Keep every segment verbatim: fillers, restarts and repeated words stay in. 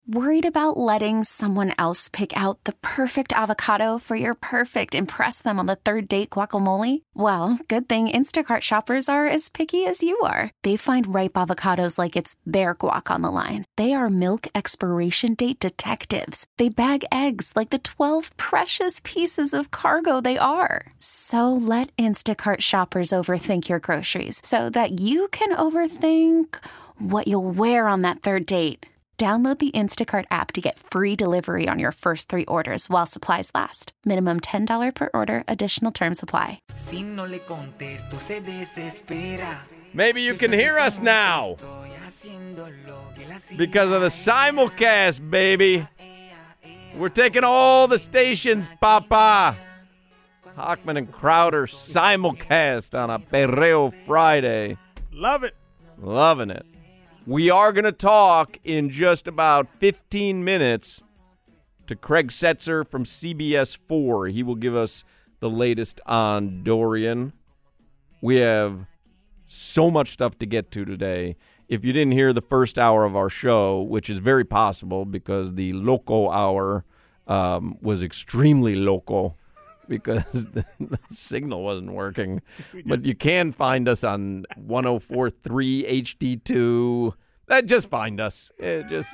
Worried about letting someone else pick out the perfect avocado for your perfect impress them on the third date guacamole? Well, good thing Instacart shoppers are as picky as you are. They find ripe avocados like it's their guac on the line. They are milk expiration date detectives. They bag eggs like the twelve precious pieces of cargo they are. So let Instacart shoppers overthink your groceries so that you can overthink what you'll wear on that third date. Download the Instacart app to get free delivery on your first three orders while supplies last. Minimum ten dollars per order. Additional terms apply. Maybe you can hear us now because of the simulcast, baby. We're taking all the stations, Papa. Hochman and Crowder simulcast on a Perreo Friday. Love it. Loving it. We are going to talk in just about fifteen minutes to Craig Setzer from C B S four. He will give us the latest on Dorian. We have so much stuff to get to today. If you didn't hear the first hour of our show, which is very possible because the loco hour um, was extremely loco because the, the signal wasn't working. Just, but you can find us on one oh four point three H D two. Uh, just find us. Uh, just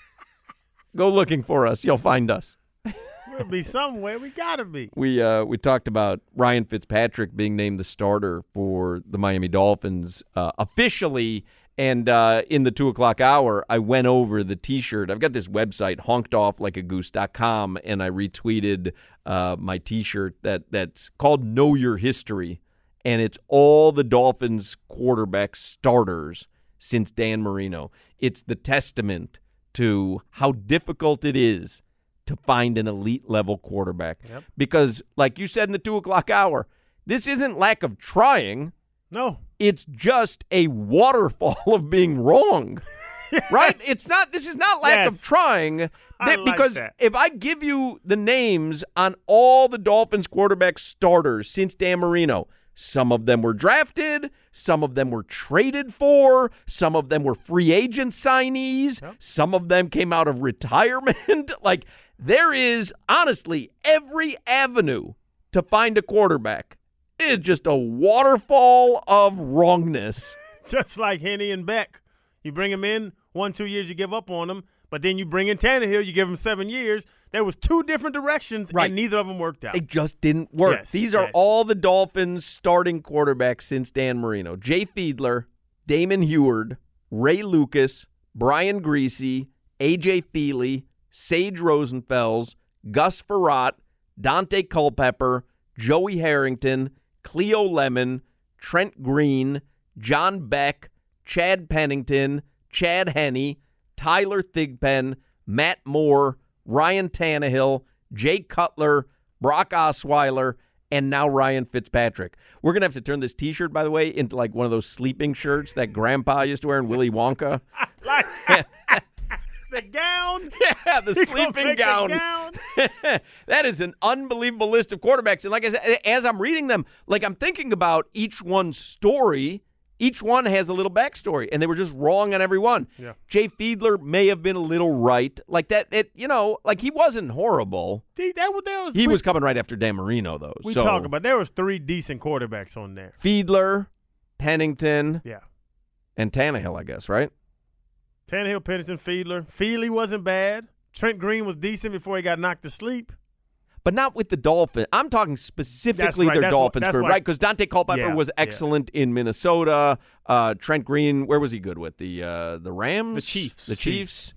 go looking for us. You'll find us. We'll be somewhere. We got to be. We uh, we talked about Ryan Fitzpatrick being named the starter for the Miami Dolphins uh, officially. And uh, in the two o'clock hour, I went over the T-shirt. I've got this website, honked off like a goose dot com, and I retweeted uh, my T-shirt that, that's called Know Your History. And it's all the Dolphins quarterback starters since Dan Marino. It's the testament to how difficult it is to find an elite-level quarterback. Yep. Because, like you said in the two o'clock hour, this isn't lack of trying. No. It's just a waterfall of being wrong, yes. Right? It's not. This is not lack yes. of trying. I That, like because that. if I give you the names on all the Dolphins quarterback starters since Dan Marino, some of them were drafted, some of them were traded for, some of them were free agent signees, yep. some of them came out of retirement. Like, there is, honestly, every avenue to find a quarterback. It's just a waterfall of wrongness. Just like Henny and Beck. You bring them in, one, two years, you give up on them. But then you bring in Tannehill, you give him seven years. There was two different directions, right. and neither of them worked out. They just didn't work. Yes, These are yes. all the Dolphins starting quarterbacks since Dan Marino. Jay Fiedler, Damon Huard, Ray Lucas, Brian Greasy, A J Feely, Sage Rosenfels, Gus Frerotte, Dante Culpepper, Joey Harrington, Cleo Lemon, Trent Green, John Beck, Chad Pennington, Chad Henne, Tyler Thigpen, Matt Moore, Ryan Tannehill, Jay Cutler, Brock Osweiler, and now Ryan Fitzpatrick. We're going to have to turn this T-shirt, by the way, into like one of those sleeping shirts that Grandpa used to wear in Willy Wonka. like that. The gown. Yeah, the He sleeping gonna gown. make a gown. That is an unbelievable list of quarterbacks. And like I said, as I'm reading them, like I'm thinking about each one's story. Each one has a little backstory, and they were just wrong on every one. Yeah. Jay Fiedler may have been a little right. Like that, it, you know, like he wasn't horrible. See, that, was- that was, He we, was coming right after Dan Marino, though. We so, talk about there was three decent quarterbacks on there. Fiedler, Pennington, Yeah. and Tannehill, I guess, right? Tannehill, Pennington, Fiedler. Feely wasn't bad. Trent Green was decent before he got knocked to sleep. But not with the Dolphins. I'm talking specifically right. their That's Dolphins what- that's career, why- right? Because Dante Culpepper Yeah, was yeah. excellent in Minnesota. Uh, Trent Green, where was he good with? The uh, the Rams? The Chiefs. The Chiefs.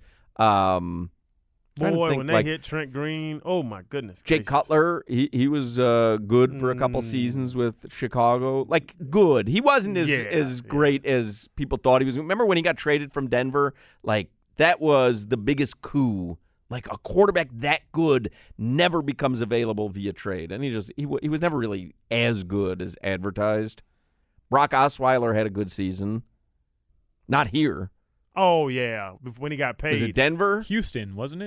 Um, trying to Boy, think, when they like, hit Trent Green, oh, my goodness. Jay gracious. Cutler, he he was uh, good for a couple Mm. seasons with Chicago. Like, good. He wasn't as, Yeah, as yeah. great as people thought he was. Remember when he got traded from Denver? Like, that was the biggest coup. Like, a quarterback that good never becomes available via trade. And he just he, w- he was never really as good as advertised. Brock Osweiler had a good season. Not here. Oh, yeah, when he got paid. Was it Denver? Houston, wasn't it?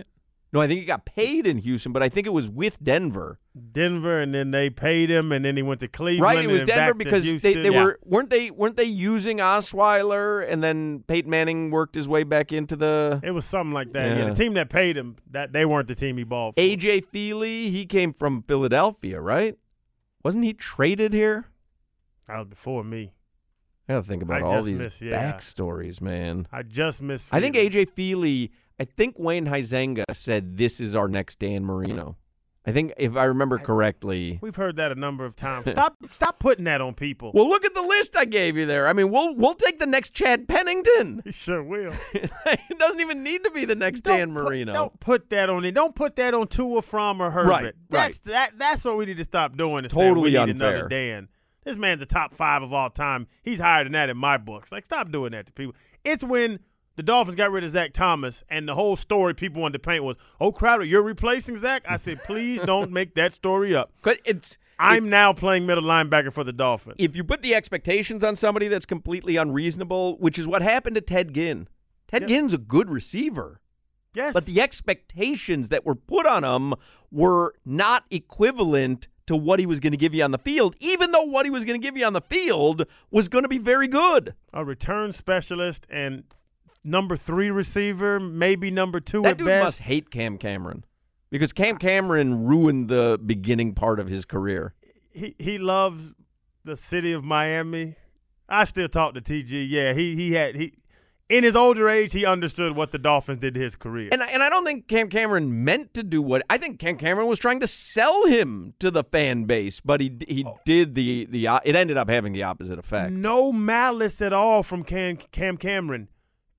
No, I think he got paid in Houston, but I think it was with Denver. Denver, and then they paid him, and then he went to Cleveland. Right, it was and then Denver back to because they, Houston. they Yeah. were weren't they weren't they using Osweiler, and then Peyton Manning worked his way back into the It was something like that. Yeah. Yeah. The team that paid him, that they weren't the team he balled for. A J Feely. He came from Philadelphia, right? Wasn't he traded here? That was before me. I gotta think about I all just these missed- yeah. backstories, man. I just missed. I think Feely. A J Feely. I think Wayne Huizenga said this is our next Dan Marino. I think if I remember correctly. We've heard that a number of times. Stop, stop putting that on people. Well, look at the list I gave you there. I mean, we'll we'll take the next Chad Pennington. He sure will. It doesn't even need to be the next Dan Don't put- Marino. Don't put that on it. Don't put that on Tua, Fromm, or Herbert. Right, That's that. That's what we need to stop doing. Is saying Totally we need unfair. another Dan. This man's a top five of all time. He's higher than that in my books. Like, stop doing that to people. It's when the Dolphins got rid of Zach Thomas, and the whole story people wanted to paint was, "Oh, Crowder, you're replacing Zach." I said, please don't make that story up. 'Cause it's I'm it- now playing middle linebacker for the Dolphins. if you put the expectations on somebody that's completely unreasonable, which is what happened to Ted Ginn. Ted Yeah. Ginn's a good receiver. yes, But the expectations that were put on him were not equivalent to what he was going to give you on the field, even though what he was going to give you on the field was going to be very good. a return specialist and number three receiver, maybe number two That at dude best. must hate Cam Cameron because Cam Cameron ruined the beginning part of his career. he he loves the city of Miami. I still talk to T G. Yeah, he he had he in his older age he understood what the Dolphins did to his career. And I- and I don't think Cam Cameron meant to do what I think Cam Cameron was trying to sell him to the fan base, but he he did the the it ended up having the opposite effect. No malice at all from Cam Cam Cameron.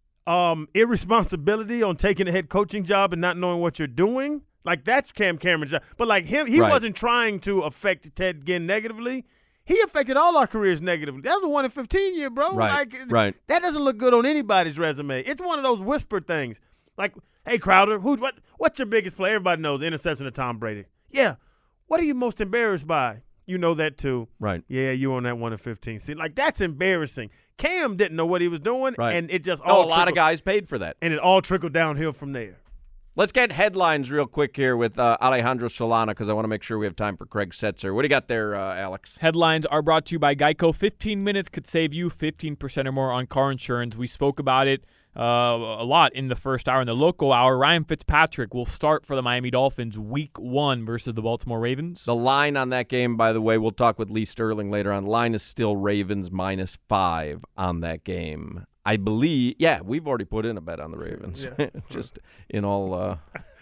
Um, irresponsibility on taking a head coaching job and not knowing what you're doing. Like, that's Cam Cameron's job. But like him, he Right. wasn't trying to affect Ted Ginn negatively. He affected all our careers negatively. That was a one in fifteen year, bro. Right, Like, right. That doesn't look good on anybody's resume. It's one of those whispered things. Like, hey, Crowder, who what what's your biggest play? Everybody knows the interception of Tom Brady. Yeah. What are you most embarrassed by? You know that too. Right. Yeah, you on that one in fifteen. See, like, that's embarrassing. Cam didn't know what he was doing, Right. and it just Oh, all a lot of trickled- guys paid for that. and it all trickled downhill from there. Let's get headlines real quick here with uh, Alejandro Solana because I want to make sure we have time for Craig Setzer. What do you got there, uh, Alex? Headlines are brought to you by Geico. fifteen minutes could save you fifteen percent or more on car insurance. We spoke about it uh, a lot in the first hour. In the local hour, Ryan Fitzpatrick will start for the Miami Dolphins week one versus the Baltimore Ravens. The line on that game, by the way, we'll talk with Lee Sterling later on. Line is still Ravens minus five on that game. I believe, yeah, we've already put in a bet on the Ravens. Yeah. Just in all uh,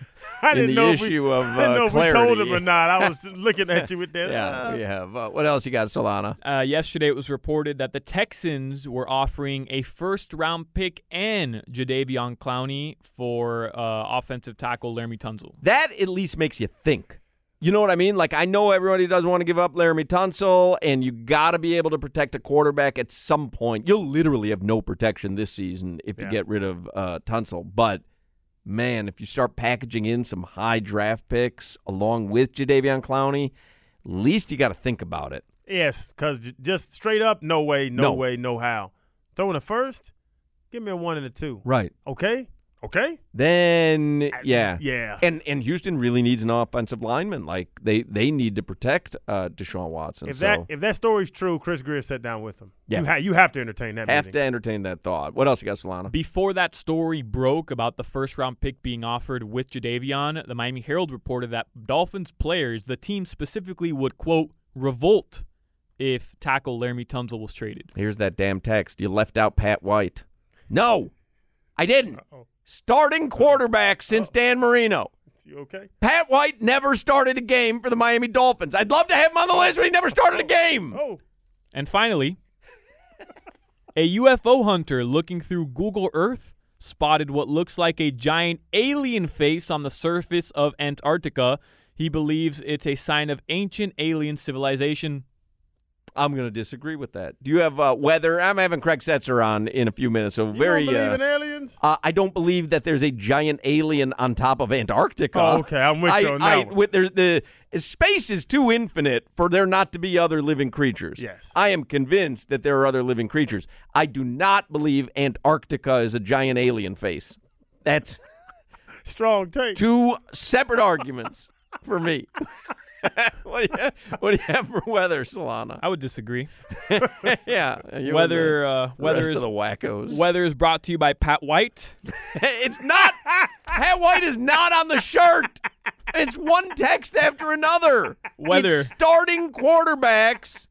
I in didn't the know if issue we, of I didn't uh, know if we clarity. told him or not. I was looking at you with that. Yeah, uh, we have. Uh, what else you got, Solana? Uh, yesterday, it was reported that the Texans were offering a first-round pick and Jadeveon Clowney for uh, offensive tackle Laramie Tunsil. That at least makes you think. You know what I mean? Like, I know everybody doesn't want to give up Laramie Tunsil, and you got to be able to protect a quarterback at some point. You'll literally have no protection this season if you Yeah. get rid of uh, Tunsil. But, man, if you start packaging in some high draft picks along with Jadeveon Clowney, at least you got to think about it. Yes, because j- just straight up, no way, no, No. way, no how. Throwing a first, give me a one and a two. Right. Okay? Okay? Then, yeah. Yeah. And and Houston really needs an offensive lineman. Like, they, they need to protect uh, Deshaun Watson. If so. that if that story's true, Chris Greer sat down with him. Yeah. You, ha- you have to entertain that have meeting. to entertain that thought. What else you got, Solana? Before that story broke about the first-round pick being offered with Jadeveon, the Miami Herald reported that Dolphins players, the team specifically, would, quote, revolt if tackle Laramie Tunsil was traded. Here's that damn text. You left out Pat White. No, I didn't. Uh-oh. Starting quarterback since Dan Marino. You okay? Pat White never started a game for the Miami Dolphins. I'd love to have him on the list, but he never started a game. Oh. And finally, a U F O hunter looking through Google Earth spotted what looks like a giant alien face on the surface of Antarctica. He believes it's a sign of ancient alien civilization. I'm going to disagree with that. Do you have uh, weather? I'm having Craig Setzer on in a few minutes. So You very. don't believe uh, in aliens? uh, I don't believe that there's a giant alien on top of Antarctica. Oh, okay. I'm with I, you on that I, one. with, there's the space is too infinite for there not to be other living creatures. Yes. I am convinced that there are other living creatures. I do not believe Antarctica is a giant alien face. That's Strong take. Two separate arguments for me. what, do you, what do you have for weather, Solana? I would disagree. yeah. you Weather, and the, uh, the weather rest is of the wackos. weather is brought to you by Pat White. It's not. Pat White is not on the shirt. It's one text after another. Weather. It's starting quarterbacks.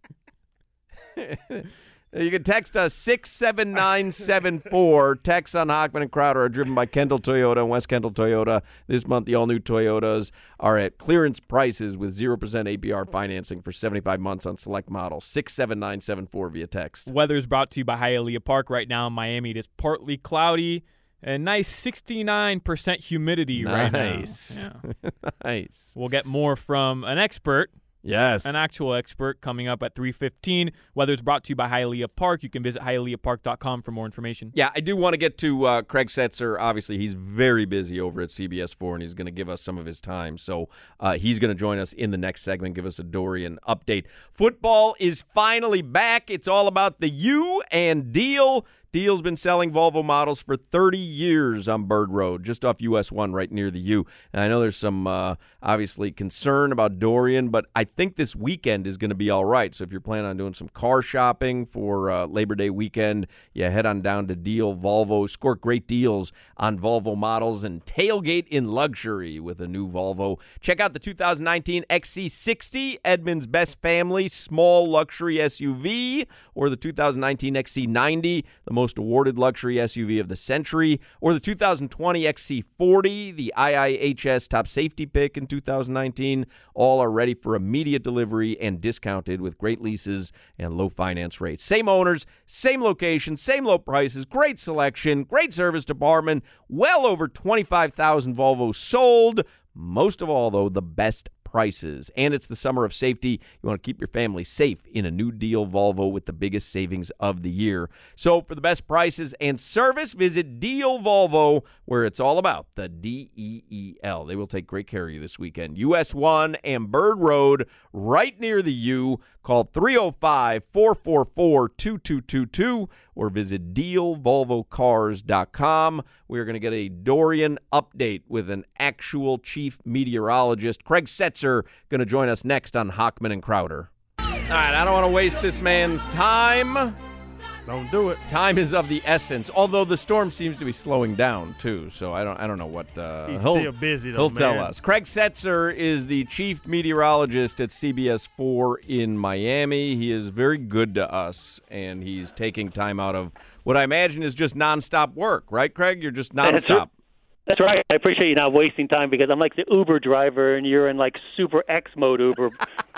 You can text us six seven nine seven four. Texts on Hochman and Crowder are driven by Kendall Toyota and West Kendall Toyota. This month, the all-new Toyotas are at clearance prices with zero percent A P R financing for seventy-five months on select models. six seven nine seven four via text. Weather is brought to you by Hialeah Park. Right now in Miami, it is partly cloudy and nice sixty-nine percent humidity right now. Nice. Yeah. Nice. We'll get more from an expert. Yes. An actual expert coming up at three fifteen. Weather is brought to you by Hialeah Park. You can visit hialeah park dot com for more information. Yeah, I do want to get to uh, Craig Setzer. Obviously, he's very busy over at C B S four, and he's going to give us some of his time. So uh, he's going to join us in the next segment, give us a Dorian update. Football is finally back. It's all about the U and Deal. Deal's been selling Volvo models for thirty years on Bird Road, just off U S one, right near the U. And I know there's some, uh, obviously, concern about Dorian, but I think this weekend is going to be all right. So if you're planning on doing some car shopping for uh, Labor Day weekend, yeah, head on down to Deal Volvo. Score great deals on Volvo models and tailgate in luxury with a new Volvo. Check out the two thousand nineteen X C sixty, Edmund's best family small luxury S U V, or the two thousand nineteen X C ninety, the most awarded luxury S U V of the century, or the two thousand twenty X C forty, the I I H S top safety pick in two thousand nineteen. All are ready for immediate delivery and discounted with great leases and low finance rates. Same owners, same location, same low prices, great selection, great service department, well over twenty-five thousand Volvos sold. Most of all, though, the best prices. And it's the summer of safety. You want to keep your family safe in a new Deal Volvo with the biggest savings of the year. So for the best prices and service, visit Deal Volvo, where it's all about the D E E L. They will take great care of you this weekend. U S one and Bird Road, right near the U. Call three oh five, four four four, two two two two or visit deal volvo cars dot com. We're going to get a Dorian update with an actual chief meteorologist. Craig Setzer going to join us next on Hochman and Crowder. All right, I don't want to waste this man's time. Don't do it. Time is of the essence, although the storm seems to be slowing down, too. So I don't I don't know what uh, He's he'll, still busy, though, he'll man. tell us. Craig Setzer is the chief meteorologist at C B S four in Miami. He is very good to us, and he's taking time out of what I imagine is just nonstop work. Right, Craig? You're just nonstop. That's right. I appreciate you not wasting time because I'm like the Uber driver, and you're in like super X mode Uber.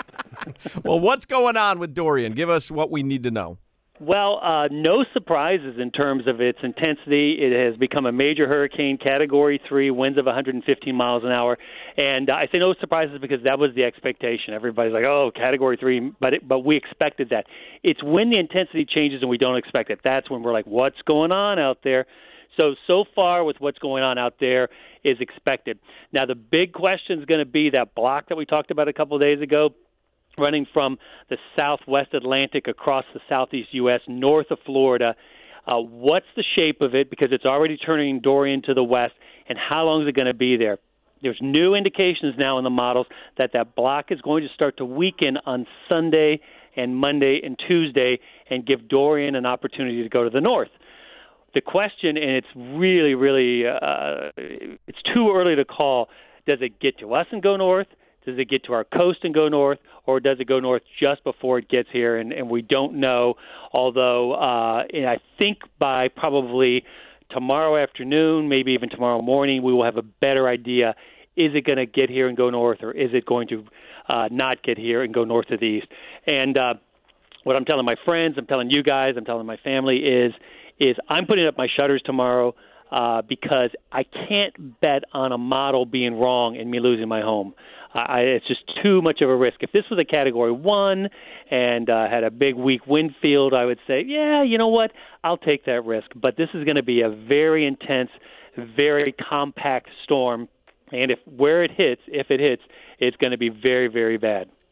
Well, what's going on with Dorian? Give us what we need to know. Well, uh, no surprises in terms of its intensity. It has become a major hurricane, Category three, winds of one hundred fifteen miles an hour. And uh, I say no surprises because that was the expectation. Everybody's like, oh, Category three, but it, but we expected that. It's when the intensity changes and we don't expect it. That's when we're like, what's going on out there? So, so far with what's going on out there is expected. Now, the big question is going to be that block that we talked about a couple of days ago, running from the southwest Atlantic across the southeast U S, north of Florida. Uh, what's the shape of it? Because it's already turning Dorian to the west, and how long is it going to be there? There's new indications now in the models that that block is going to start to weaken on Sunday and Monday and Tuesday and give Dorian an opportunity to go to the north. The question, and it's really, really, uh, it's too early to call, does it get to us and go north? Does it get to our coast and go north, or does it go north just before it gets here? And, and we don't know, although uh, and I think by probably tomorrow afternoon, maybe even tomorrow morning, we will have a better idea. Is it going to get here and go north, or is it going to uh, not get here and go north to the east? And uh, what I'm telling my friends, I'm telling you guys, I'm telling my family is, is I'm putting up my shutters tomorrow uh, because I can't bet on a model being wrong and me losing my home. I, it's just too much of a risk. If this was a Category one and uh, had a big, weak wind field, I would say, yeah, you know what, I'll take that risk. But this is going to be a very intense, very compact storm, and if where it hits, if it hits, it's going to be very, very bad.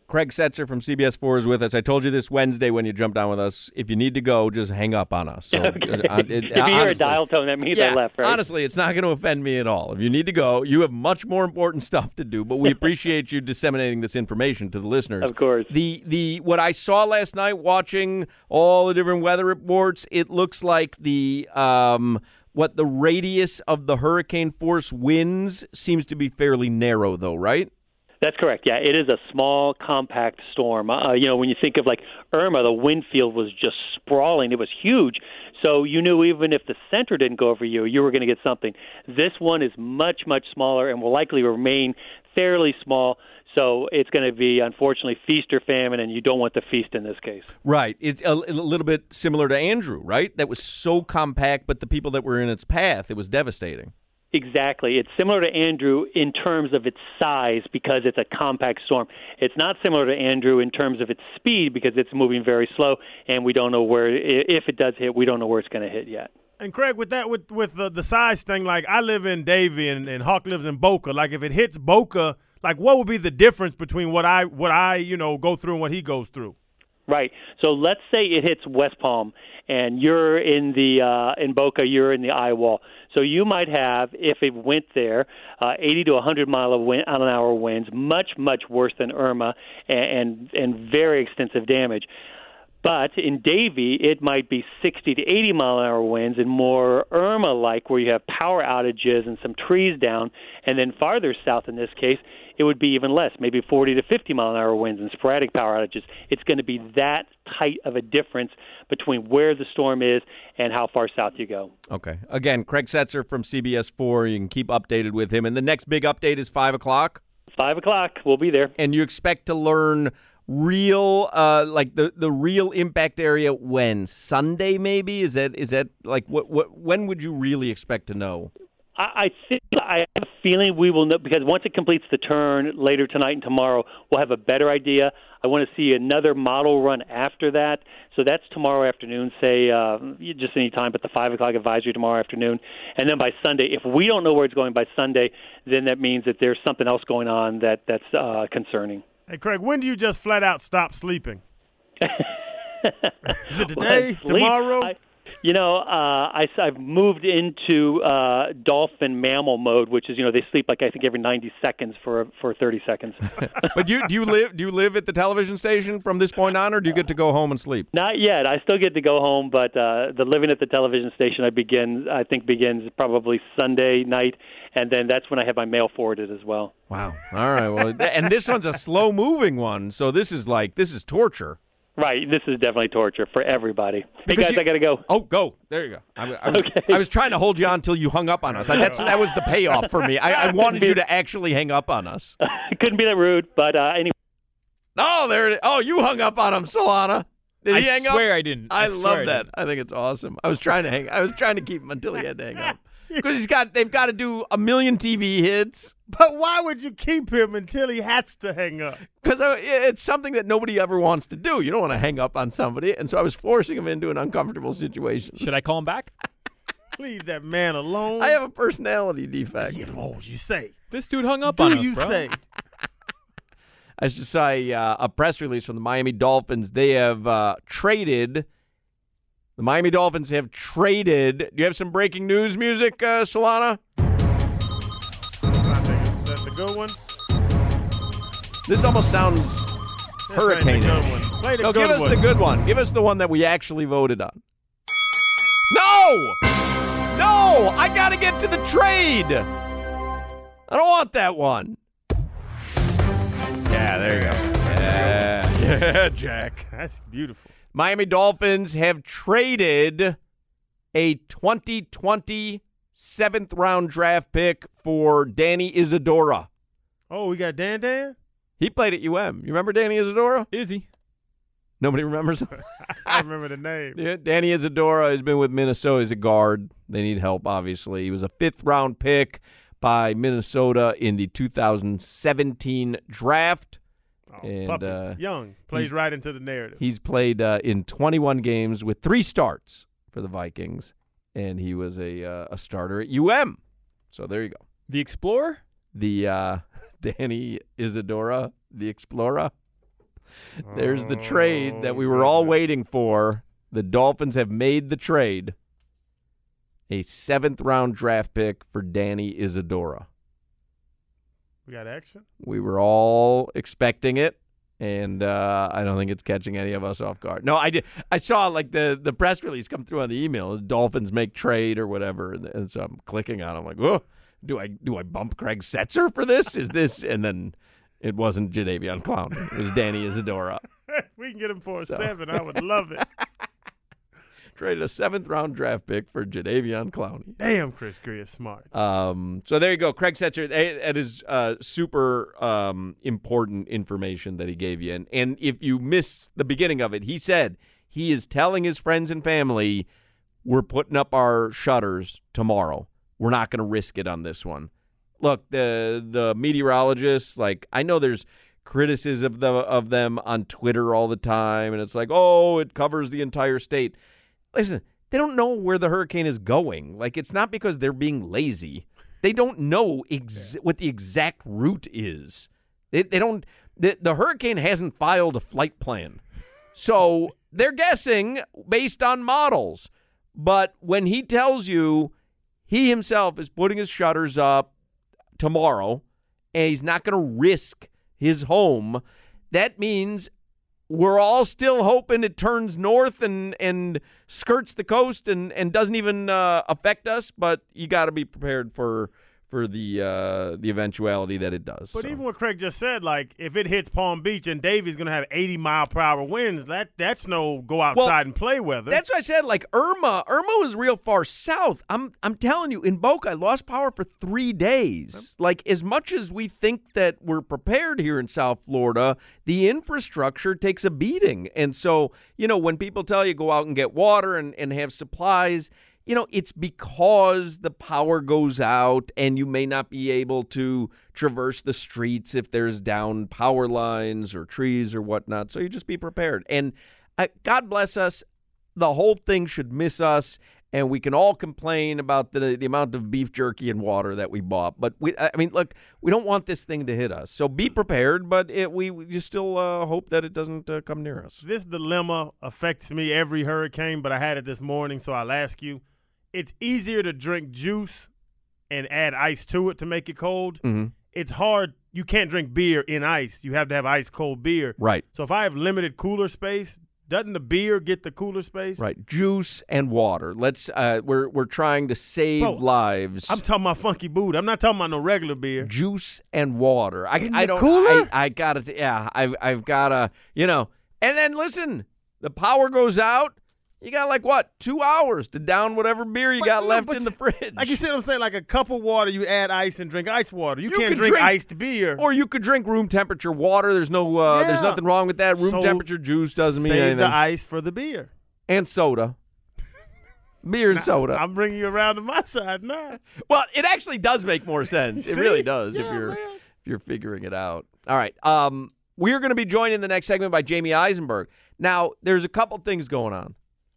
Craig Setzer from C B S four is with us. I told you this Wednesday when you jumped on with us. If you need to go, just hang up on us. So, okay. uh, it, if you honestly, hear a dial tone, that means yeah, I left, right? Honestly, it's not going to offend me at all. If you need to go, you have much more important stuff to do, but we appreciate you disseminating this information to the listeners. Of course. The the what I saw last night watching all the different weather reports, it looks like the um what the radius of the hurricane force winds seems to be fairly narrow though, right? That's correct. Yeah, it is a small, compact storm. Uh, you know, when you think of like Irma, the wind field was just sprawling. It was huge. So you knew even if the center didn't go over you, you were going to get something. This one is much, much smaller and will likely remain fairly small. So it's going to be, unfortunately, feast or famine, and you don't want the feast in this case. Right. It's a, a little bit similar to Andrew, right? That was so compact, but the people that were in its path, it was devastating. Exactly. It's similar to Andrew in terms of its size because it's a compact storm. It's not similar to Andrew in terms of its speed because it's moving very slow, and we don't know where, if it does hit, we don't know where it's going to hit yet. And Craig, with that, with with the, the size thing, like I live in Davie and, and Hawk lives in Boca. Like if it hits Boca, like what would be the difference between what I what I you know go through and what he goes through? Right. So let's say it hits West Palm, and you're in the uh, in Boca, you're in the eye wall. So you might have, if it went there, uh, eighty to one hundred mile of wind, on an hour winds, much much worse than Irma, and and, and very extensive damage. But in Davie, it might be sixty to eighty mile an hour winds and more Irma-like, where you have power outages and some trees down. And then farther south, in this case, it would be even less, maybe forty to fifty mile an hour winds and sporadic power outages. It's going to be that tight of a difference between where the storm is and how far south you go. Okay. Again, Craig Setzer from C B S four. You can keep updated with him. And the next big update is five o'clock? five o'clock. We'll be there. And you expect to learn real, uh, like the, the real impact area when? Sunday, maybe? Is that is that like what what? When would you really expect to know? I, I think I have a feeling we will know because once it completes the turn later tonight and tomorrow, we'll have a better idea. I want to see another model run after that. So that's tomorrow afternoon, say uh, just any time, but the five o'clock advisory tomorrow afternoon. And then by Sunday, if we don't know where it's going by Sunday, then that means that there's something else going on that that's uh, concerning. Hey, Craig, when do you just flat out stop sleeping? Is it today, well, tomorrow? I, you know, uh, I, I've moved into uh, dolphin mammal mode, which is, you know, they sleep like I think every ninety seconds for for thirty seconds. But do you, do you live do you live at the television station from this point on, or do you get to go home and sleep? Not yet. I still get to go home, but uh, the living at the television station I begin I think begins probably Sunday night, and then that's when I have my mail forwarded as well. Wow. All right. Well, and this one's a slow moving one, so this is like this is torture. Right. This is definitely torture for everybody. Because hey, guys, you, I got to go. Oh, go. There you go. I, I, was, okay. I was trying to hold you on until you hung up on us. I, that's That was the payoff for me. I, I wanted you to actually hang up on us. Couldn't be that rude, but uh, anyway. Oh, there it is. Oh, you hung up on him, Solana. Did he I hang up? I swear I didn't. I, I love I that. didn't. I think it's awesome. I was trying to hang. I was trying to keep him until he had to hang up because he's got. They've got to do a million T V hits. But why would you keep him until he has to hang up? Because it's something that nobody ever wants to do. You don't want to hang up on somebody, and so I was forcing him into an uncomfortable situation. Should I call him back? Leave that man alone. I have a personality defect. Oh, you say. This dude hung up Do on us, you bro. say? I just saw a, uh, a press release from the Miami Dolphins. They have uh, traded. The Miami Dolphins have traded. Do you have some breaking news music, uh, Solana? I think is that the good one? This almost sounds This ain't the hurricane. good one. Play the No, good give us one. the good one. Give us the one that we actually voted on. No! No! I got to get to the trade. I don't want that one. Yeah, there you go. Yeah, yeah, Jack. That's beautiful. Miami Dolphins have traded a twenty twenty seventh round draft pick for Danny Isadora. Oh, we got Dan Dan? He played at U M. You remember Danny Isadora? Is he? Nobody remembers him? I remember the name. Yeah, Danny Isadora has been with Minnesota as a guard. They need help, obviously. He was a fifth round pick by Minnesota in the two thousand seventeen draft. Oh, and puppy. uh, Young. Plays right into the narrative. He's played uh, in twenty-one games with three starts for the Vikings, and he was a uh, a starter at U M. So there you go. The Explorer? The uh, Danny Isadora, the Explorer. There's the trade that we were all waiting for. The Dolphins have made the trade. A seventh-round draft pick for Danny Isidora. We got action? We were all expecting it, and uh, I don't think it's catching any of us off guard. No, I did. I saw like the, the press release come through on the email. Dolphins make trade or whatever, and, and so I'm clicking on it. I'm like, oh, do I do I bump Craig Setzer for this? Is this? And then it wasn't Jadeveon Clowney. It was Danny Isidora. We can get him for a So. seven. I would love it. Traded a seventh-round draft pick for Jadeveon Clowney. Damn, Chris Greer is smart. Um, so there you go. Craig Setzer, that is uh, super um, important information that he gave you. And, and if you miss the beginning of it, he said he is telling his friends and family, we're putting up our shutters tomorrow. We're not going to risk it on this one. Look, the the meteorologists, like, I know there's criticism of, the, of them on Twitter all the time, and it's like, oh, it covers the entire state. Listen, they don't know where the hurricane is going. Like, it's not because they're being lazy. They don't know ex- yeah. what the exact route is. They, they don't. The, the hurricane hasn't filed a flight plan, so they're guessing based on models. But when he tells you he himself is putting his shutters up tomorrow, and he's not going to risk his home, that means we're all still hoping it turns north and, and skirts the coast and, and doesn't even uh, affect us, but you got to be prepared for for the uh, the eventuality that it does. But so. even what Craig just said, like, if it hits Palm Beach and Davy's going to have eighty mile per hour winds, that that's no go outside well, and play weather. That's what I said. Like, Irma, Irma was real far south. I'm I'm telling you, in Boca, I lost power for three days. Like, as much as we think that we're prepared here in South Florida, the infrastructure takes a beating. And so, you know, when people tell you go out and get water and, and have supplies, you know, it's because the power goes out and you may not be able to traverse the streets if there's down power lines or trees or whatnot. So you just be prepared. And uh, God bless us, the whole thing should miss us, and we can all complain about the the amount of beef jerky and water that we bought. But, we, I mean, look, we don't want this thing to hit us. So be prepared, but it, we, we just still uh, hope that it doesn't uh, come near us. This dilemma affects me every hurricane, but I had it this morning, so I'll ask you. It's easier to drink juice and add ice to it to make it cold. Mm-hmm. It's hard. You can't drink beer in ice. You have to have ice cold beer. Right. So if I have limited cooler space, doesn't the beer get the cooler space? Right. Juice and water. Let's. Uh, we're we're trying to save Bro, lives. I'm talking about Funky Buddha. I'm not talking about no regular beer. Juice and water. I In I the don't. cooler? I, I gotta. Yeah. I've I've gotta. You know. And then listen. The power goes out. You got like what, two hours to down whatever beer you But, got no, left but in the fridge. Like you see what I'm saying? Like a cup of water, you add ice and drink ice water. You, You can't could drink, drink- iced beer. Or you could drink room temperature water. There's no. Uh, There's Yeah. nothing wrong with that. Room So temperature juice doesn't mean Save anything. the ice for the beer. And soda. Beer and soda. I'm bringing you around to my side now. Well, it actually does make more sense. It See? really does if Yeah, you're man. if you're figuring it out. All right. Um, we're going to be joined in the next segment by Jamie Eisenberg. Now, there's a couple things going on.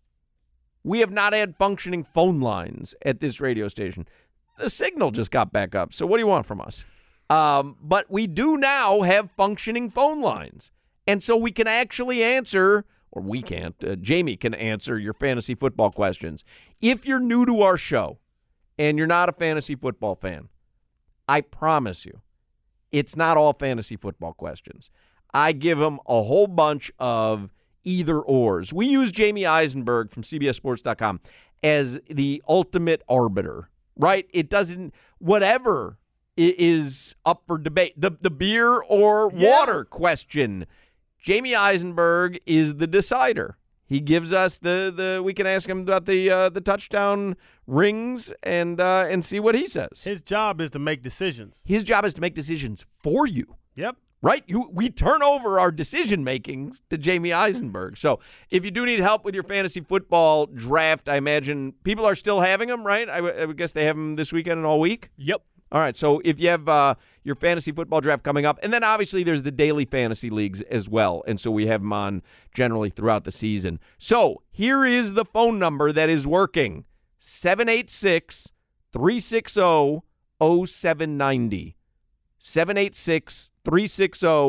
We have not had functioning phone lines at this radio station. The signal just got back up. So what do you want from us? Um, but we do now have functioning phone lines. And so we can actually answer, or we can't, uh, Jamie can answer your fantasy football questions. If you're new to our show and you're not a fantasy football fan, I promise you, it's not all fantasy football questions. I give them a whole bunch of either-ors. We use Jamie Eisenberg from C B S Sports dot com as the ultimate arbiter, right? It doesn't, whatever is up for debate, the, the beer or Yeah. water question, Jamie Eisenberg is the decider. He gives us the, the we can ask him about the uh, the touchdown rings and uh, and see what he says. His job is to make decisions. His job is to make decisions for you. Yep. Right? You, we turn over our decision-making to Jamie Eisenberg. So if you do need help with your fantasy football draft, I imagine people are still having them, right? I, w- I would guess they have them this weekend and all week. Yep. All right, so if you have uh, your fantasy football draft coming up, and then obviously there's the daily fantasy leagues as well, and so we have them on generally throughout the season. So here is the phone number that is working, seven eight six, three six zero, zero seven nine zero. seven eight six, three six zero,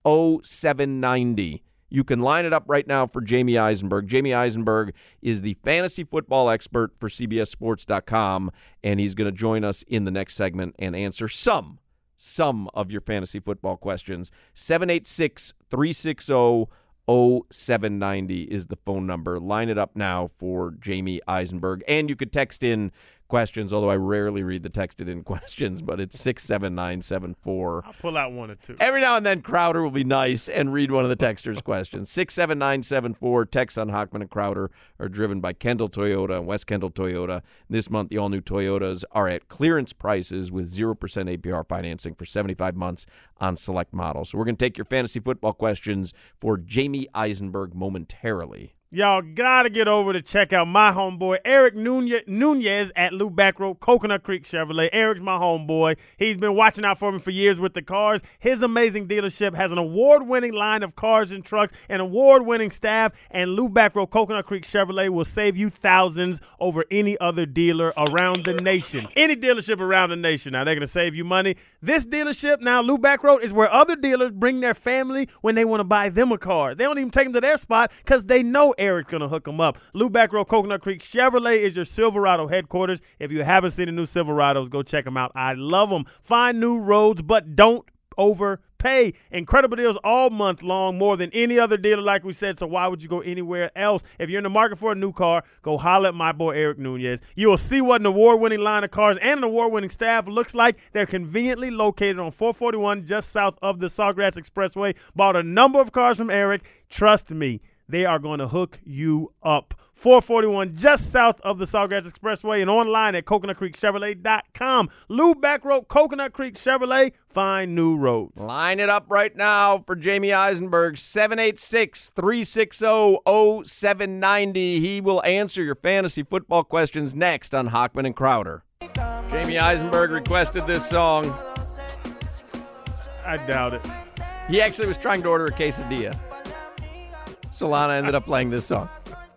oh seven nine oh. You can line it up right now for Jamie Eisenberg. Jamie Eisenberg is the fantasy football expert for C B S Sports dot com, and he's going to join us in the next segment and answer some, some of your fantasy football questions. seven eight six, three six zero, oh seven nine oh is the phone number. Line it up now for Jamie Eisenberg. And you could text in questions, although I rarely read the texted in questions, but it's six seven nine seven four. I'll pull out one or two. Every now and then, Crowder will be nice and read one of the texters' questions. six seven nine seven four. Texts on Hochman and Crowder are driven by Kendall Toyota and West Kendall Toyota. This month, the all-new Toyotas are at clearance prices with zero percent A P R financing for seventy-five months on select models. So we're going to take your fantasy football questions for Jamie Eisenberg momentarily. Y'all gotta get over to check out my homeboy Eric Nunez, Nunez at Lou Back Road, Coconut Creek Chevrolet. Eric's my homeboy. He's been watching out for me for years with the cars. His amazing dealership has an award-winning line of cars and trucks, an award-winning staff, and Lou Back Road, Coconut Creek Chevrolet will save you thousands over any other dealer around the nation. Any dealership around the nation. Now, they're gonna save you money. This dealership, now Lou Back Road, is where other dealers bring their family when they want to buy them a car. They don't even take them to their spot because they know Eric's going to hook them up. Lou Back Road, Coconut Creek Chevrolet is your Silverado headquarters. If you haven't seen the new Silverados, go check them out. I love them. Find new roads, but don't overpay. Incredible deals all month long, more than any other dealer, like we said, so why would you go anywhere else? If you're in the market for a new car, go holler at my boy Eric Nunez. You will see what an award-winning line of cars and an award-winning staff looks like. They're conveniently located on four forty-one just south of the Sawgrass Expressway. Bought a number of cars from Eric. Trust me, they are going to hook you up. four forty-one just south of the Sawgrass Expressway and online at coconut creek chevrolet dot com. Lou Back Road, Coconut Creek Chevrolet. Find new roads. Line it up right now for Jamie Eisenberg, seven eight six, three six zero, oh seven nine oh. He will answer your fantasy football questions next on Hochman and Crowder. Jamie Eisenberg requested this song. I doubt it. He actually was trying to order a quesadilla. Solana ended up playing this song.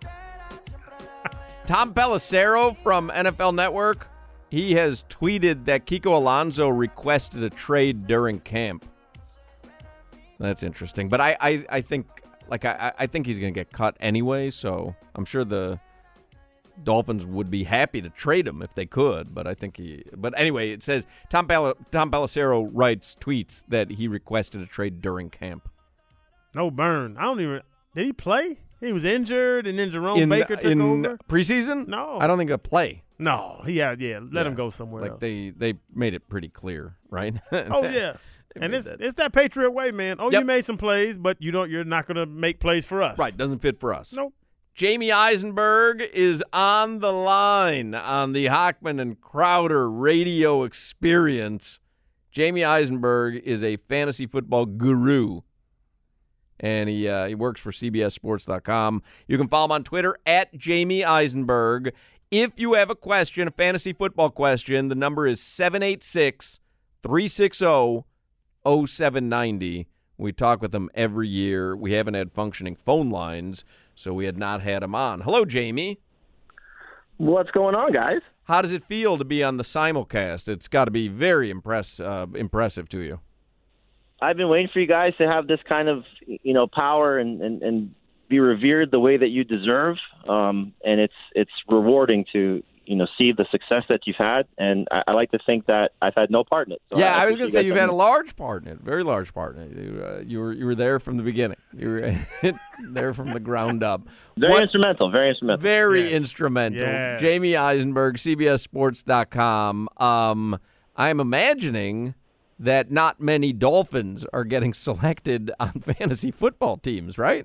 Tom Pelissero from N F L Network, he has tweeted that Kiko Alonso requested a trade during camp. That's interesting. But I, I, I think like I, I think he's going to get cut anyway, so I'm sure the Dolphins would be happy to trade him if they could, but I think he but anyway, it says Tom Pel- Tom Pelissero writes tweets that he requested a trade during camp. No burn. I don't even Did he play? He was injured, and then Jerome in, Baker took in over? Preseason? No. I don't think he'll play. No. He had, yeah, let yeah. him go somewhere like else. They they made it pretty clear, right? Oh, yeah. And it's that. it's that Patriot way, man. Oh, yep. You made some plays, but you don't, you're not going to make plays for us. Right. Doesn't fit for us. Nope. Jamie Eisenberg is on the line on the Hochman and Crowder radio experience. Jamie Eisenberg is a fantasy football guru. And he uh, he works for C B S Sports dot com. You can follow him on Twitter at Jamie Eisenberg. If you have a question, a fantasy football question, the number is seven eight six, three six zero, oh seven nine oh. We talk with him every year. We haven't had functioning phone lines, so we had not had him on. Hello, Jamie. What's going on, guys? How does it feel to be on the simulcast? It's got to be very impress, uh, impressive to you. I've been waiting for you guys to have this kind of, you know, power and, and, and be revered the way that you deserve. Um, and it's it's rewarding to, you know, see the success that you've had. And I, I like to think that I've had no part in it. So yeah, I, I was going to say you've had a me. large part in it, very large part in it. You, uh, you were you were there from the beginning. You were there from the ground up. Very what, instrumental, very instrumental. Very yes. instrumental. Yes. Jamie Eisenberg, C B S Sports dot com. Um, I'm imagining that not many Dolphins are getting selected on fantasy football teams, right?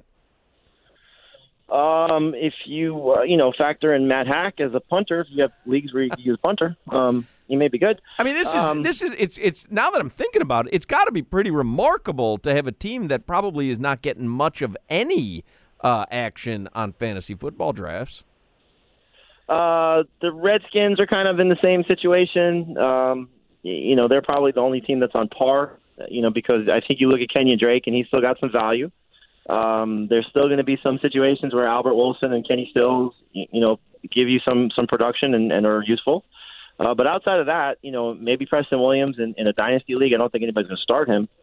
Um, if you, uh, you know, factor in Matt Hack as a punter, if you have leagues where you can use a punter, um, you may be good. I mean, this is, um, this is, it's, it's, now that I'm thinking about it, it's got to be pretty remarkable to have a team that probably is not getting much of any uh, action on fantasy football drafts. Uh, the Redskins are kind of in the same situation. Um, You know, they're probably the only team that's on par, you know, because I think you look at Kenyon Drake and he's still got some value. Um, there's still going to be some situations where Albert Wilson and Kenny Stills, you know, give you some some production and, and are useful. Uh, but outside of that, you know, maybe Preston Williams in, in a dynasty league, I don't think anybody's going to start him.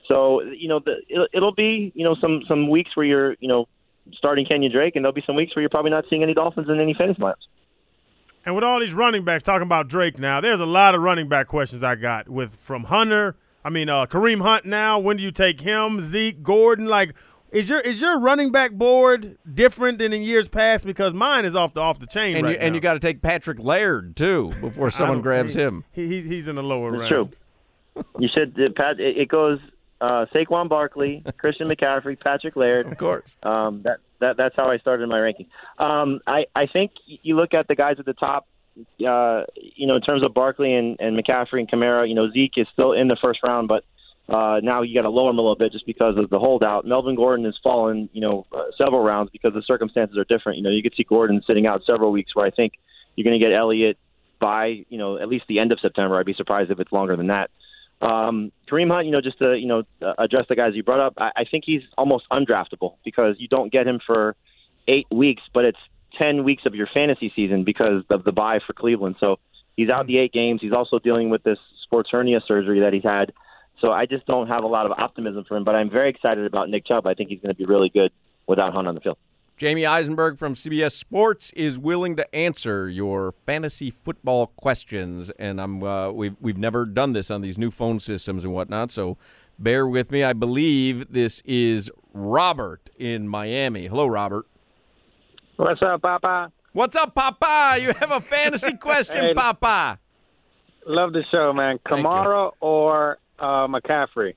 So, you know, the, it'll, it'll be, you know, some, some weeks where you're, you know, starting Kenyon Drake, and there'll be some weeks where you're probably not seeing any Dolphins in any fantasy lineups. And with all these running backs, talking about Drake now, there's a lot of running back questions I got with from Hunter. I mean, uh, Kareem Hunt now. When do you take him? Zeke, Gordon? Like, is your is your running back board different than in years past? Because mine is off the off the chain and right you, now. And you got to take Patrick Laird, too, before someone grabs he, him. He, he's, he's in the lower That's round. true. You should, uh, Pat, it, it goes uh, Saquon Barkley, Christian McCaffrey, Patrick Laird. Of course. Um, that, that That's how I started in my ranking. Um, I, I think you look at the guys at the top, uh, you know, in terms of Barkley and, and McCaffrey and Kamara, you know, Zeke is still in the first round, but uh, now you got to lower him a little bit just because of the holdout. Melvin Gordon has fallen, you know, uh, several rounds because the circumstances are different. You know, you could see Gordon sitting out several weeks where I think you're going to get Elliott by, you know, at least the end of September. I'd be surprised if it's longer than that. Um, Kareem Hunt, you know, just to, you know, uh, address the guys you brought up, I, I think he's almost undraftable because you don't get him for eight weeks, but it's ten weeks of your fantasy season because of the bye for Cleveland. So he's out the eight games. He's also dealing with this sports hernia surgery that he's had. So I just don't have a lot of optimism for him, but I'm very excited about Nick Chubb. I think he's going to be really good without Hunt on the field. Jamie Eisenberg from C B S Sports is willing to answer your fantasy football questions, and I'm uh, we've we've never done this on these new phone systems and whatnot, so bear with me. I believe this is Robert in Miami. Hello, Robert. What's up, Papa? What's up, Papa? You have a fantasy question, Hey. Papa. Love the show, man. Thank you. Kamara or uh, McCaffrey?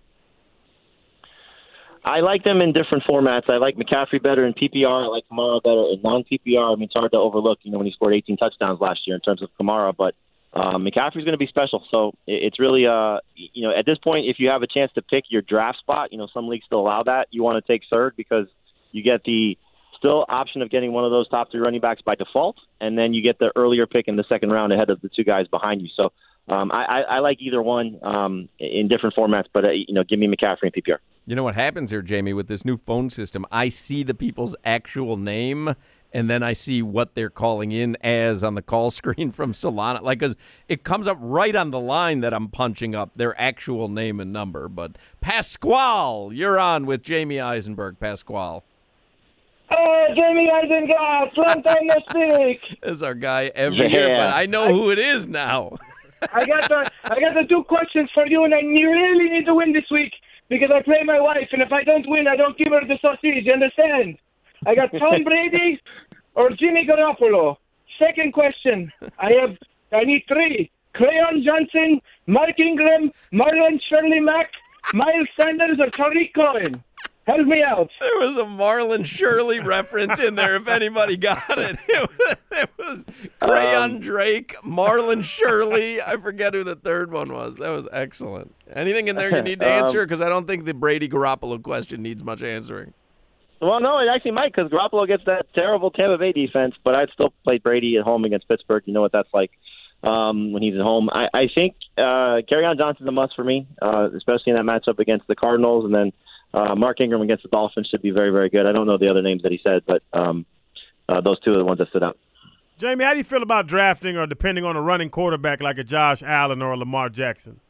I like them in different formats. I like McCaffrey better in P P R. I like Kamara better in non-P P R. I mean, it's hard to overlook, you know, when he scored eighteen touchdowns last year in terms of Kamara, but um, McCaffrey's going to be special. So it's really, uh, you know, at this point, if you have a chance to pick your draft spot, you know, some leagues still allow that. You want to take third because you get the still option of getting one of those top three running backs by default, and then you get the earlier pick in the second round ahead of the two guys behind you. So um, I, I, I like either one um, in different formats, but, uh, you know, give me McCaffrey in P P R. You know what happens here, Jamie, with this new phone system? I see the people's actual name, and then I see what they're calling in as on the call screen from Solana. Like, 'cause it comes up right on the line that I'm punching up their actual name and number. But Pasquale, you're on with Jamie Eisenberg. Pasquale. Oh, Jamie Eisenberg, long time no speak. This is our guy every Yeah. year, but I know who it is now. I got the I got the two questions for you, and I really need to win this week because I play my wife, and if I don't win, I don't give her the sausage. You understand? I got Tom Brady or Jimmy Garoppolo. Second question, I have I need three: Crayon Johnson, Mark Ingram, Marlon Shirley Mack, Miles Sanders, or Tariq Cohen. Help me out. There was a Marlon Shirley reference in there, if anybody got it. It was, it was Crayon Um, Drake, Marlon Shirley. I forget who the third one was. That was excellent. Anything in there you need to answer? Because I don't think the Brady Garoppolo question needs much answering. Well, no, it actually might because Garoppolo gets that terrible Tampa Bay defense, but I'd still play Brady at home against Pittsburgh. You know what that's like um, when he's at home. I, I think uh, Kerryon Johnson's a must for me, uh, especially in that matchup against the Cardinals, and then Uh, Mark Ingram against the Dolphins should be very, very good. I don't know the other names that he said, but um, uh, those two are the ones that stood out. Jamie, how do you feel about drafting or depending on a running quarterback like a Josh Allen or a Lamar Jackson?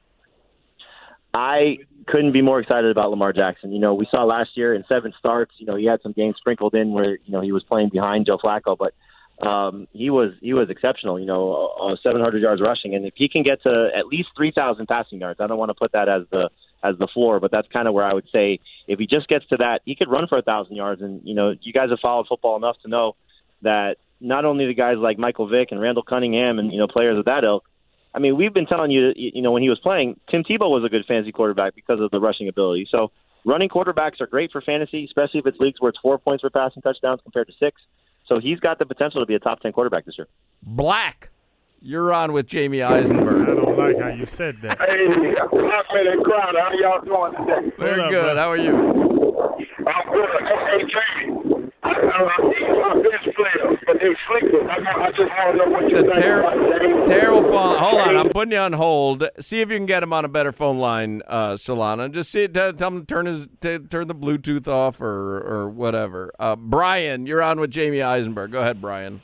I couldn't be more excited about Lamar Jackson. You know, we saw last year in seven starts, you know, he had some games sprinkled in where, you know, he was playing behind Joe Flacco, but um, he was he was exceptional, you know, uh, seven hundred yards rushing. And if he can get to at least three thousand passing yards, I don't want to put that as the as the floor, but that's kind of where I would say if he just gets to that, he could run for a thousand yards. And, you know, you guys have followed football enough to know that not only the guys like Michael Vick and Randall Cunningham and, you know, players of that ilk, I mean, we've been telling you, you know, when he was playing, Tim Tebow was a good fantasy quarterback because of the rushing ability. So running quarterbacks are great for fantasy, especially if it's leagues where it's four points for passing touchdowns compared to six. So he's got the potential to be a top ten quarterback this year. Black, you're on with Jamie Eisenberg. I don't like how you said that. Hey, Ahmed and Crowder, how y'all doing today? Very up, good. bro? How are you? I'm good. Hey, Jamie, I, I need my bench players, but they're sleepers. I, I just want to know what It's you a think ter- about Jamie. terrible phone. Hold on, I'm putting you on hold. See if you can get him on a better phone line, uh, Solana. Just see, tell, tell him to turn his to turn the Bluetooth off or or whatever. Uh, Brian, you're on with Jamie Eisenberg. Go ahead, Brian.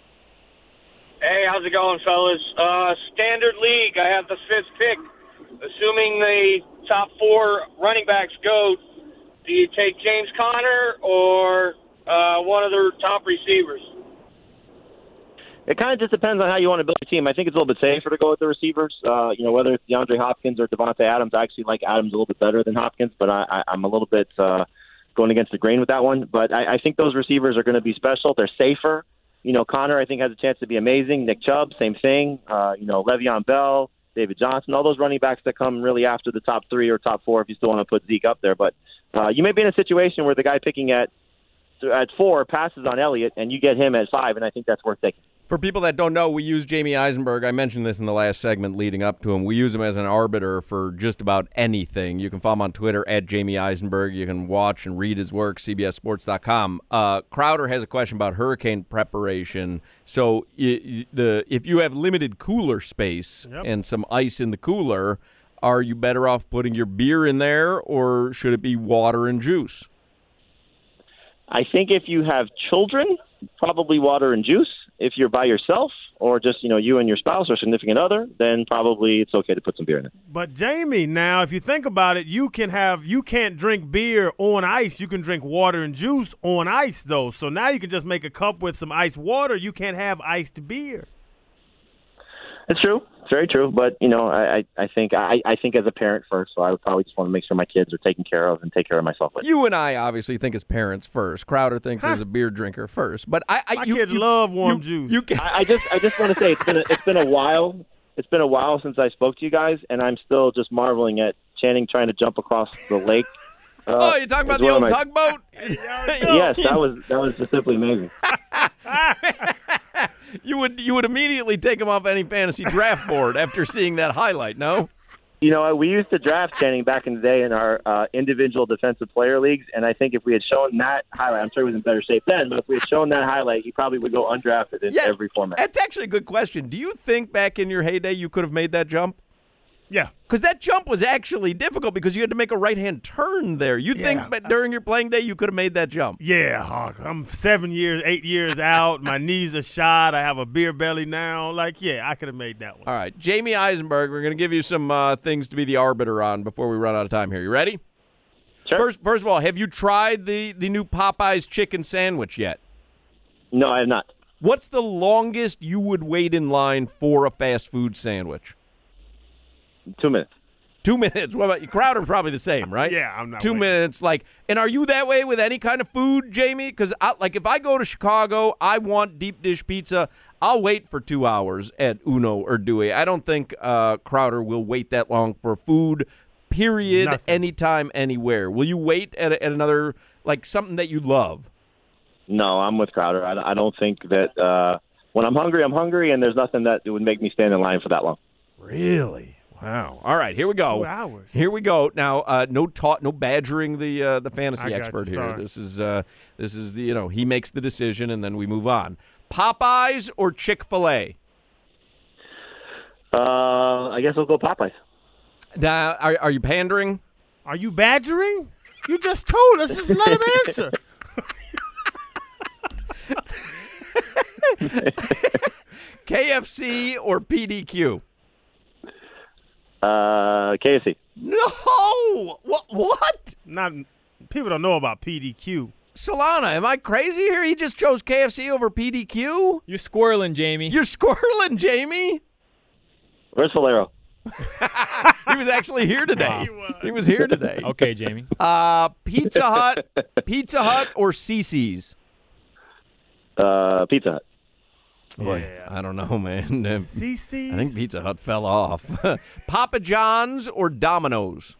Hey, how's it going, fellas? Uh, standard league. I have the fifth pick. Assuming the top four running backs go, do you take James Conner or uh, one of their top receivers? It kind of just depends on how you want to build your team. I think it's a little bit safer to go with the receivers. Uh, you know, whether it's DeAndre Hopkins or Devontae Adams, I actually like Adams a little bit better than Hopkins, but I, I, I'm a little bit uh, going against the grain with that one. But I, I think those receivers are going to be special. They're safer. You know, Connor, I think, has a chance to be amazing. Nick Chubb, same thing. Uh, you know, Le'Veon Bell, David Johnson, all those running backs that come really after the top three or top four if you still want to put Zeke up there. But uh, you may be in a situation where the guy picking at at four passes on Elliott, and you get him at five, and I think that's worth taking. For people that don't know, we use Jamie Eisenberg. I mentioned this in the last segment leading up to him. We use him as an arbiter for just about anything. You can follow him on Twitter at Jamie Eisenberg. You can watch and read his work, C B S Sports dot com. Uh, Crowder has a question about hurricane preparation. So y- the if you have limited cooler space Yep. and some ice in the cooler, are you better off putting your beer in there, or should it be water and juice? I think if you have children, probably water and juice. If you're by yourself or just, you know, you and your spouse or significant other, then probably it's okay to put some beer in it. But Jamie, now if you think about it, you can have you can't drink beer on ice. You can drink water and juice on ice though. So now you can just make a cup with some ice water. You can't have iced beer. It's true. It's very true. But, you know, I, I think I, I think as a parent first, so I would probably just want to make sure my kids are taken care of and take care of myself later. You and I obviously think as parents first. Crowder thinks Huh. as a beer drinker first. But I, I My you, kids you, love warm you, juice. You can, I, I just I just want to say it's been a, it's been a while. It's been a while since I spoke to you guys, and I'm still just marveling at Channing trying to jump across the lake. Uh, oh, you're talking about as the one old of my- tugboat? Yes, that was that was just simply amazing. You would you would immediately take him off any fantasy draft board after seeing that highlight, no? You know, we used to draft Channing back in the day in our uh, individual defensive player leagues, and I think if we had shown that highlight, I'm sure he was in better shape then, but if we had shown that highlight, he probably would go undrafted in Yeah, every format. That's actually a good question. Do you think back in your heyday you could have made that jump? Yeah. Because that jump was actually difficult because you had to make a right-hand turn there. You Yeah. think that during your playing day you could have made that jump? Yeah, Hawk. I'm seven years, eight years out. My knees are shot. I have a beer belly now. Like, yeah, I could have made that one. All right, Jamie Eisenberg, we're going to give you some uh, things to be the arbiter on before we run out of time here. You ready? Sure. First, first of all, have you tried the, the new Popeyes chicken sandwich yet? No, I have not. What's the longest you would wait in line for a fast food sandwich? Two minutes. Two minutes. What about you? Crowder? Probably the same, right? Yeah, I'm not Two waiting. minutes. Like, and are you that way with any kind of food, Jamie? Because, like, if I go to Chicago, I want deep dish pizza. I'll wait for two hours at Uno or Dewey. I don't think uh, Crowder will wait that long for food. Period. Nothing. Anytime, anywhere. Will you wait at, at another, like, something that you love? No, I'm with Crowder. I, I don't think that uh, when I'm hungry, I'm hungry, and there's nothing that would make me stand in line for that long. Really? Wow. All right, here we go. Two hours. Here we go. Now, uh, no taught, no badgering the uh, the I fantasy got expert you, here. sorry. This is uh, this is the you know he makes the decision and then we move on. Popeyes or Chick-fil-A? Uh, I guess I'll go Popeyes. Now, are are you pandering? Are you badgering? You just told us. Just let him answer. K F C or P D Q? Uh, K F C. No. What? What? Not people don't know about P D Q. Solana, am I crazy here? He just chose K F C over P D Q? You're squirreling, Jamie. You're squirreling, Jamie. Where's Valero? He was actually here today. He was. He was here today. Okay, Jamie. Uh, Pizza Hut, Pizza Hut, or C C's? Uh, Pizza Hut. Boy, Yeah. I don't know, man. Uh, C C's. I think Pizza Hut fell off. Papa John's or Domino's?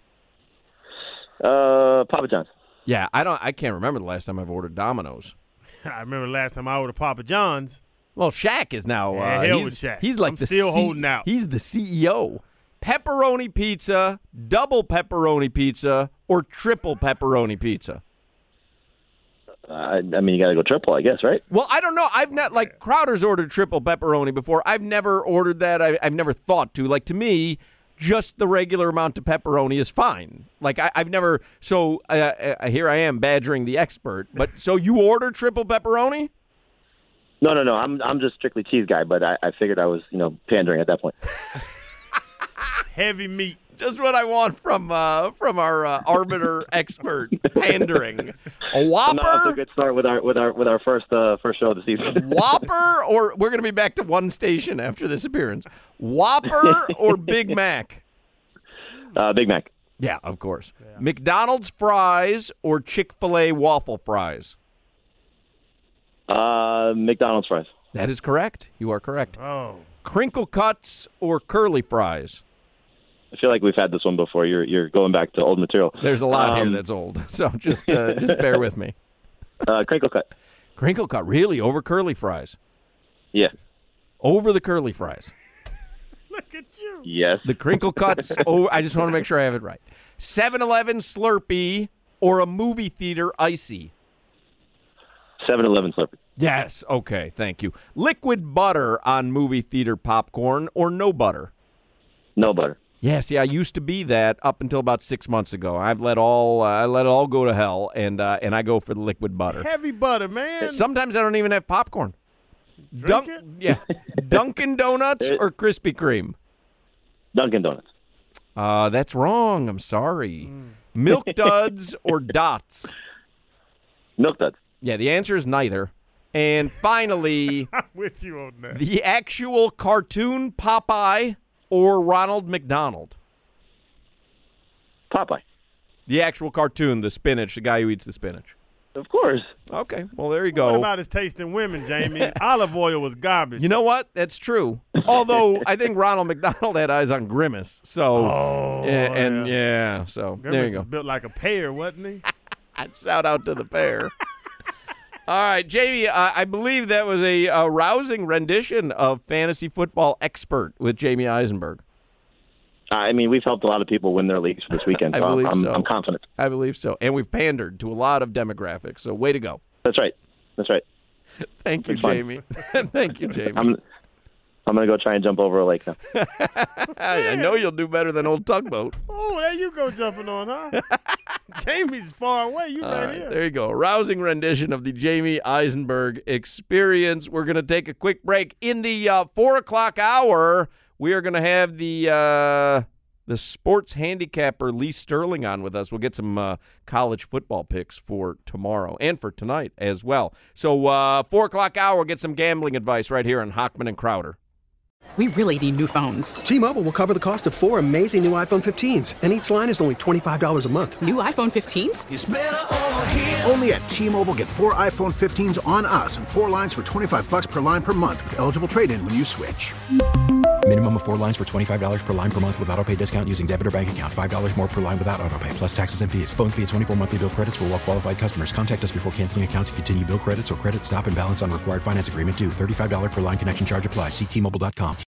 Uh, Papa John's. Yeah, I don't. I can't remember the last time I've ordered Domino's. I remember last time I ordered Papa John's. Well, Shaq is now. Yeah, uh, hell he's, with Shaq. He's like I'm the still C- holding out. He's the C E O. Pepperoni pizza, double pepperoni pizza, or triple pepperoni pizza? Uh, I mean, you got to go triple, I guess, right? Well, I don't know. I've not like Crowder's ordered triple pepperoni before. I've never ordered that. I, I've never thought to. Like to me, just the regular amount of pepperoni is fine. Like I, I've never. So uh, uh, here I am badgering the expert. But so you order triple pepperoni? No, no, no. I'm I'm just strictly cheese guy, but I, I figured I was, you know, pandering at that point. Heavy meat. Just what I want from uh, from our uh, arbiter expert pandering. A Whopper. Not off to a good start with our with our with our first uh, first show of the season. Whopper, or we're going to be back to one station after this appearance. Whopper or Big Mac? Uh, Big Mac. Yeah, of course. Yeah. McDonald's fries or Chick-fil-A waffle fries? Uh, McDonald's fries. That is correct. You are correct. Oh. Crinkle cuts or curly fries? I feel like we've had this one before. You're you're going back to old material. There's a lot um, here that's old, so just uh, just bear with me. Uh, crinkle cut. Crinkle cut, really? Over curly fries? Yeah. Over the curly fries. Look at you. Yes. The crinkle cuts. Oh, I just want to make sure I have it right. seven eleven Slurpee or a movie theater icy? seven eleven Slurpee. Yes. Okay. Thank you. Liquid butter on movie theater popcorn or no butter? No butter. Yes. Yeah. I used to be that up until about six months ago. I've let all uh, I let it all go to hell, and uh, and I go for the liquid butter. Heavy butter, man. Sometimes I don't even have popcorn. Drink Dunk, it? Yeah. Dunkin' Donuts or Krispy Kreme? Dunkin' Donuts. Uh, that's wrong. I'm sorry. Mm. Milk Duds or Dots? Milk Duds. Yeah, the answer is neither. And finally, I'm with you on that. The actual cartoon Popeye or Ronald McDonald? Popeye. The actual cartoon, the spinach, the guy who eats the spinach. Of course. Okay, well, there you go. What about his taste in women, Jamie? Olive oil was garbage. You know what? That's true. Although I think Ronald McDonald had eyes on Grimace. So, oh, and, and yeah. yeah, so Grimace there you go. Was built like a pear, wasn't he? Shout out to the pear. All right, Jamie, uh, I believe that was a, a rousing rendition of Fantasy Football Expert with Jamie Eisenberg. I mean, we've helped a lot of people win their leagues for this weekend, so I believe I'm, so. I'm confident. I believe so. And we've pandered to a lot of demographics, so way to go. That's right. That's right. Thank you, it's Jamie. Thank you, Jamie. I'm, I'm going to go try and jump over a lake now. I, I know you'll do better than old Tugboat. Oh, there you go jumping on, huh? Jamie's far away. You right, right here. There you go. Rousing rendition of the Jamie Eisenberg experience. We're going to take a quick break. In the uh, four o'clock hour, we are going to have the uh, the sports handicapper Lee Sterling on with us. We'll get some uh, college football picks for tomorrow and for tonight as well. So uh, four o'clock hour, we'll get some gambling advice right here on Hochman and Crowder. We really need new phones. T-Mobile will cover the cost of four amazing new iPhone fifteens, and each line is only twenty-five dollars a month. New iPhone fifteens? It's better over here. Only at T-Mobile, get four iPhone fifteens on us and four lines for twenty-five bucks per line per month with eligible trade-in when you switch. Minimum of four lines for twenty-five dollars per line per month with autopay discount using debit or bank account. five dollars more per line without autopay, plus taxes and fees. Phone fee at twenty-four monthly bill credits for well-qualified customers. Contact us before canceling account to continue bill credits or credit stop and balance on required finance agreement due. thirty-five dollars per line connection charge applies. See T Mobile dot com.